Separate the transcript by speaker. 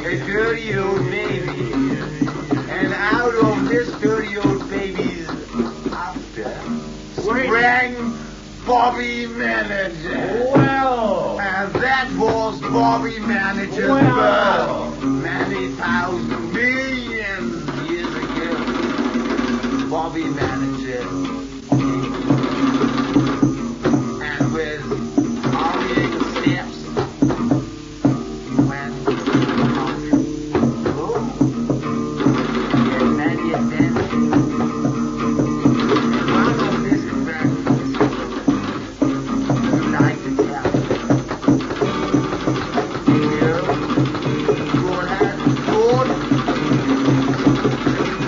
Speaker 1: a dirty old baby. And out of this dirty old baby's after sprang Bobby Manager.
Speaker 2: Well.
Speaker 1: And that was Bobby Manager's
Speaker 2: Well.
Speaker 1: bird.